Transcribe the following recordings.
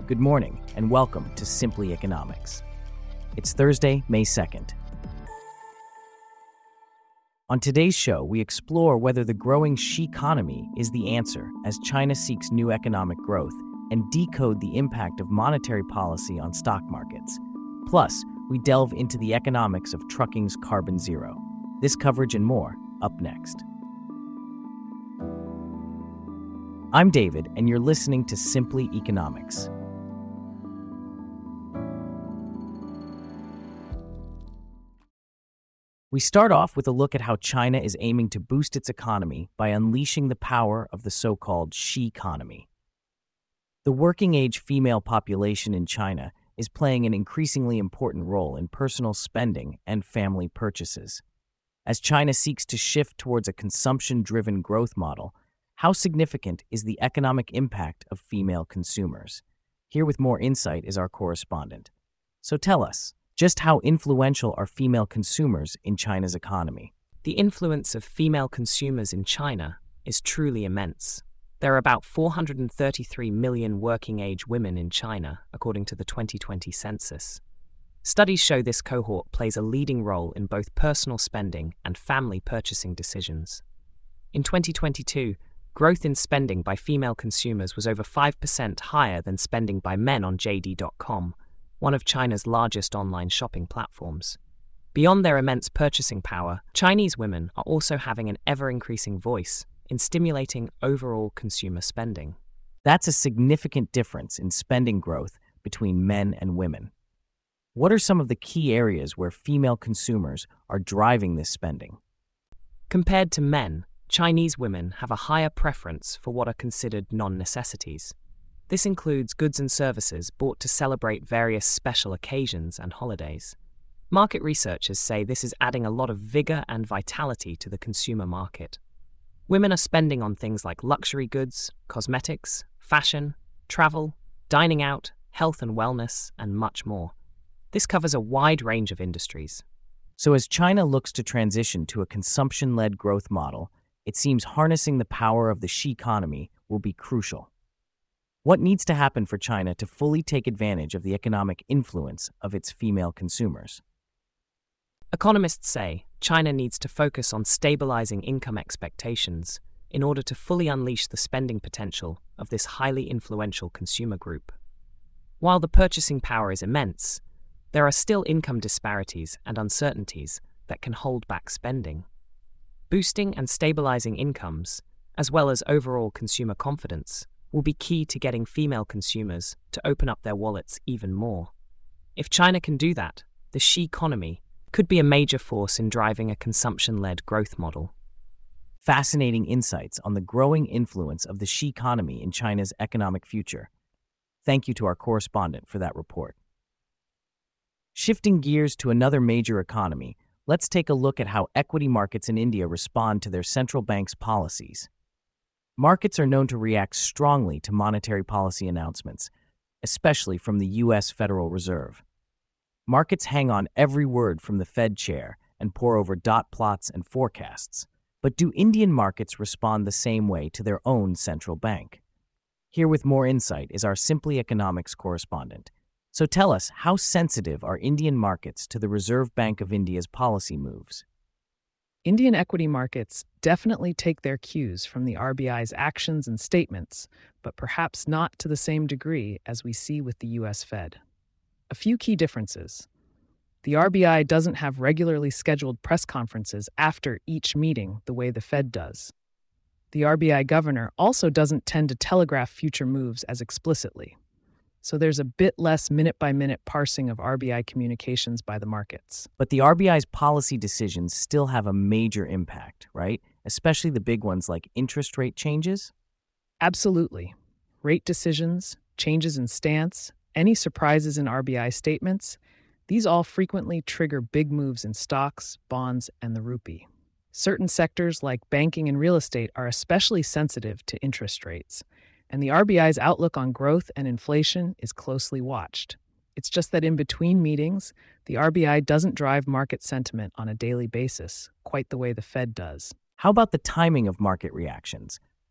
Good morning, and welcome to Simply Economics. It's Thursday, May 2nd. On today's show, we explore whether the growing she-economy is the answer as China seeks new economic growth and decode the impact of monetary policy on stock markets. Plus, we delve into the economics of trucking's carbon zero. This coverage and more, up next. I'm David, and you're listening to Simply Economics. We start off with a look at how China is aiming to boost its economy by unleashing the power of the so-called she-economy. The working-age female population in China is playing an increasingly important role in personal spending and family purchases. As China seeks to shift towards a consumption-driven growth model, how significant is the economic impact of female consumers? Here with more insight is our correspondent. So tell us, just how influential are female consumers in China's economy? The influence of female consumers in China is truly immense. There are about 433 million working-age women in China, according to the 2020 census. Studies show this cohort plays a leading role in both personal spending and family purchasing decisions. In 2022, growth in spending by female consumers was over 5% higher than spending by men on JD.com, one of China's largest online shopping platforms. Beyond their immense purchasing power, Chinese women are also having an ever-increasing voice in stimulating overall consumer spending. That's a significant difference in spending growth between men and women. What are some of the key areas where female consumers are driving this spending? Compared to men, Chinese women have a higher preference for what are considered non-necessities. This includes goods and services bought to celebrate various special occasions and holidays. Market researchers say this is adding a lot of vigor and vitality to the consumer market. Women are spending on things like luxury goods, cosmetics, fashion, travel, dining out, health and wellness, and much more. This covers a wide range of industries. So as China looks to transition to a consumption-led growth model, it seems harnessing the power of the she-economy will be crucial. What needs to happen for China to fully take advantage of the economic influence of its female consumers? Economists say China needs to focus on stabilizing income expectations in order to fully unleash the spending potential of this highly influential consumer group. While the purchasing power is immense, there are still income disparities and uncertainties that can hold back spending. Boosting and stabilizing incomes, as well as overall consumer confidence, will be key to getting female consumers to open up their wallets even more. If China can do that, the she-economy could be a major force in driving a consumption-led growth model. Fascinating insights on the growing influence of the she-economy in China's economic future. Thank you to our correspondent for that report. Shifting gears to another major economy, let's take a look at how equity markets in India respond to their central bank's policies. Markets are known to react strongly to monetary policy announcements, especially from the U.S. Federal Reserve. Markets hang on every word from the Fed chair and pore over dot plots and forecasts. But do Indian markets respond the same way to their own central bank? Here with more insight is our Simply Economics correspondent. So tell us, how sensitive are Indian markets to the Reserve Bank of India's policy moves? Indian equity markets definitely take their cues from the RBI's actions and statements, but perhaps not to the same degree as we see with the U.S. Fed. A few key differences. The RBI doesn't have regularly scheduled press conferences after each meeting the way the Fed does. The RBI governor also doesn't tend to telegraph future moves as explicitly. So there's a bit less minute-by-minute parsing of RBI communications by the markets. But the RBI's policy decisions still have a major impact, right? Especially the big ones like interest rate changes? Absolutely. Rate decisions, changes in stance, any surprises in RBI statements, these all frequently trigger big moves in stocks, bonds, and the rupee. Certain sectors like banking and real estate are especially sensitive to interest rates, and the RBI's outlook on growth and inflation is closely watched. It's just that in between meetings, the RBI doesn't drive market sentiment on a daily basis, quite the way the Fed does. How about the timing of market reactions?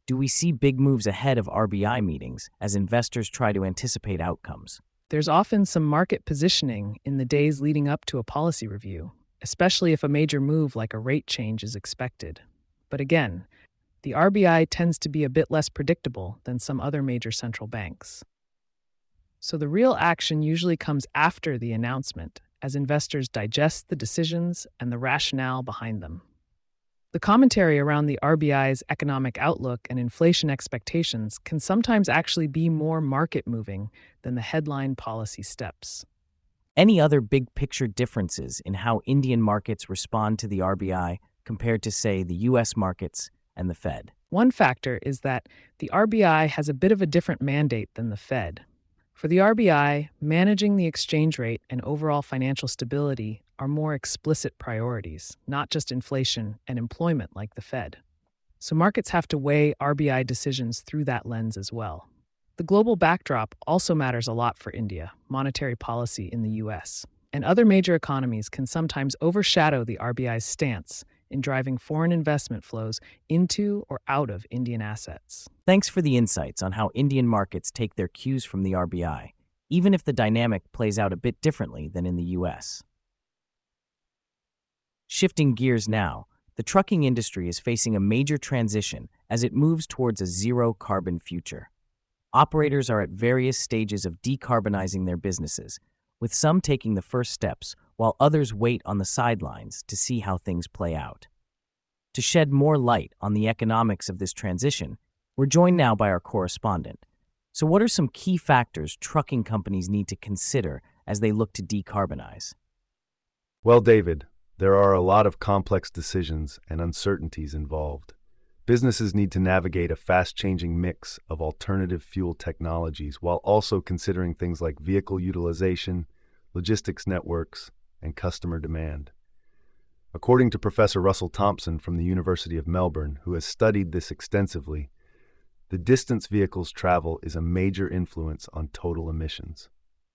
Do we see big moves ahead of RBI meetings as investors try to anticipate outcomes? There's often some market positioning in the days leading up to a policy review, especially if a major move like a rate change is expected. But again, the RBI tends to be a bit less predictable than some other major central banks. So the real action usually comes after the announcement, as investors digest the decisions and the rationale behind them. The commentary around the RBI's economic outlook and inflation expectations can sometimes actually be more market-moving than the headline policy steps. Any other big picture differences in how Indian markets respond to the RBI compared to, say, the US markets and the Fed? One factor is that the RBI has a bit of a different mandate than the Fed. For the RBI, managing the exchange rate and overall financial stability are more explicit priorities, not just inflation and employment like the Fed. So markets have to weigh RBI decisions through that lens as well. The global backdrop also matters a lot for India, monetary policy in the US, and other major economies can sometimes overshadow the RBI's stance in driving foreign investment flows into or out of Indian assets. Thanks for the insights on how Indian markets take their cues from the RBI, even if the dynamic plays out a bit differently than in the US. Shifting gears now, the trucking industry is facing a major transition as it moves towards a zero-carbon future. Operators are at various stages of decarbonizing their businesses, with some taking the first steps while others wait on the sidelines to see how things play out. To shed more light on the economics of this transition, we're joined now by our correspondent. So what are some key factors trucking companies need to consider as they look to decarbonize? Well, David, there are a lot of complex decisions and uncertainties involved. Businesses need to navigate a fast-changing mix of alternative fuel technologies while also considering things like vehicle utilization, logistics networks, and customer demand. According to Professor Russell Thompson from the University of Melbourne, who has studied this extensively, the distance vehicles travel is a major influence on total emissions.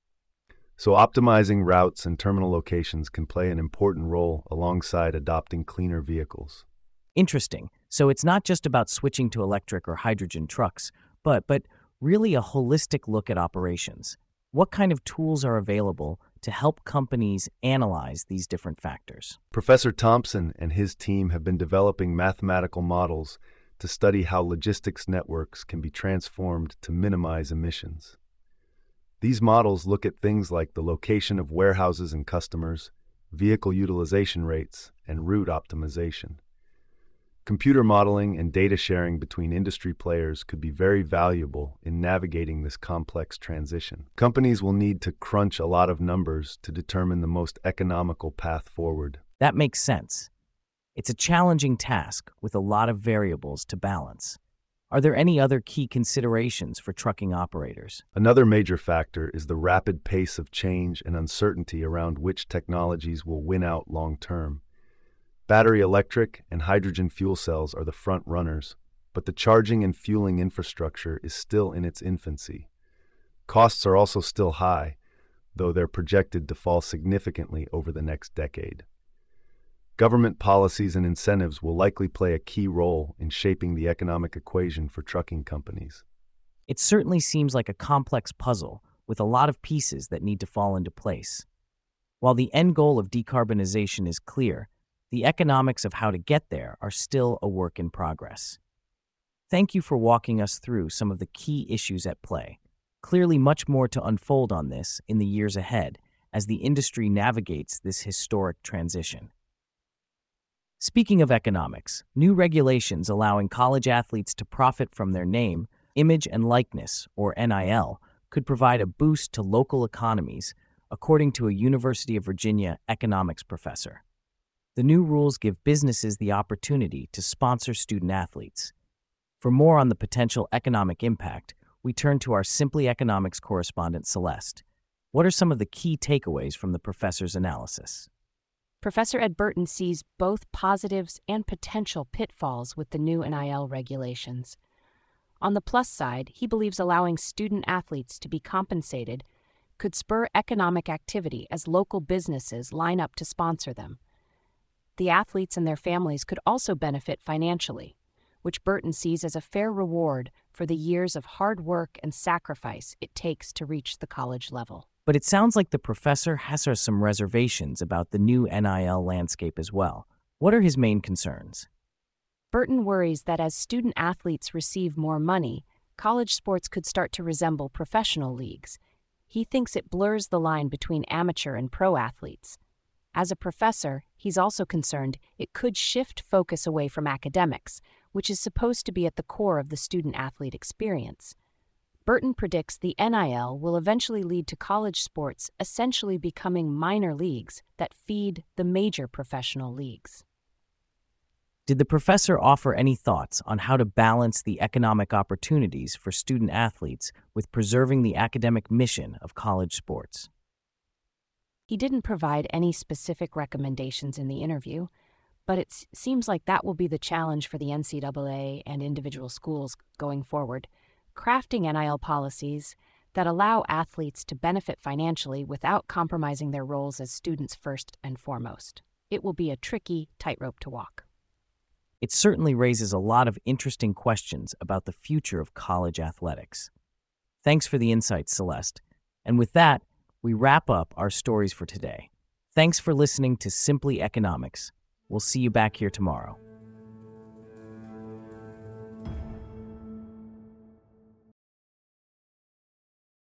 So optimizing routes and terminal locations can play an important role alongside adopting cleaner vehicles. Interesting. So it's not just about switching to electric or hydrogen trucks, but really a holistic look at operations. What kind of tools are available to help companies analyze these different factors? Professor Thompson and his team have been developing mathematical models to study how logistics networks can be transformed to minimize emissions. These models look at things like the location of warehouses and customers, vehicle utilization rates, and route optimization. Computer modeling and data sharing between industry players could be very valuable in navigating this complex transition. Companies will need to crunch a lot of numbers to determine the most economical path forward. That makes sense. It's a challenging task with a lot of variables to balance. Are there any other key considerations for trucking operators? Another major factor is the rapid pace of change and uncertainty around which technologies will win out long term. Battery electric and hydrogen fuel cells are the front runners, but the charging and fueling infrastructure is still in its infancy. Costs are also still high, though they're projected to fall significantly over the next decade. Government policies and incentives will likely play a key role in shaping the economic equation for trucking companies. It certainly seems like a complex puzzle with a lot of pieces that need to fall into place. While the end goal of decarbonization is clear, the economics of how to get there are still a work in progress. Thank you for walking us through some of the key issues at play. Clearly much more to unfold on this in the years ahead as the industry navigates this historic transition. Speaking of economics, new regulations allowing college athletes to profit from their name, image, and likeness, or NIL, could provide a boost to local economies, according to a University of Virginia economics professor. The new rules give businesses the opportunity to sponsor student athletes. For more on the potential economic impact, we turn to our Simply Economics correspondent, Celeste. What are some of the key takeaways from the professor's analysis? Professor Ed Burton sees both positives and potential pitfalls with the new NIL regulations. On the plus side, he believes allowing student athletes to be compensated could spur economic activity as local businesses line up to sponsor them. The athletes and their families could also benefit financially, which Burton sees as a fair reward for the years of hard work and sacrifice it takes to reach the college level. But it sounds like the professor has some reservations about the new NIL landscape as well. What are his main concerns? Burton worries that as student athletes receive more money, college sports could start to resemble professional leagues. He thinks it blurs the line between amateur and pro athletes. As a professor, he's also concerned it could shift focus away from academics, which is supposed to be at the core of the student-athlete experience. Burton predicts the NIL will eventually lead to college sports essentially becoming minor leagues that feed the major professional leagues. Did the professor offer any thoughts on how to balance the economic opportunities for student athletes with preserving the academic mission of college sports? He didn't provide any specific recommendations in the interview, but it seems like that will be the challenge for the NCAA and individual schools going forward, crafting NIL policies that allow athletes to benefit financially without compromising their roles as students first and foremost. It will be a tricky tightrope to walk. It certainly raises a lot of interesting questions about the future of college athletics. Thanks for the insights, Celeste. And with that, we wrap up our stories for today. Thanks for listening to Simply Economics. We'll see you back here tomorrow.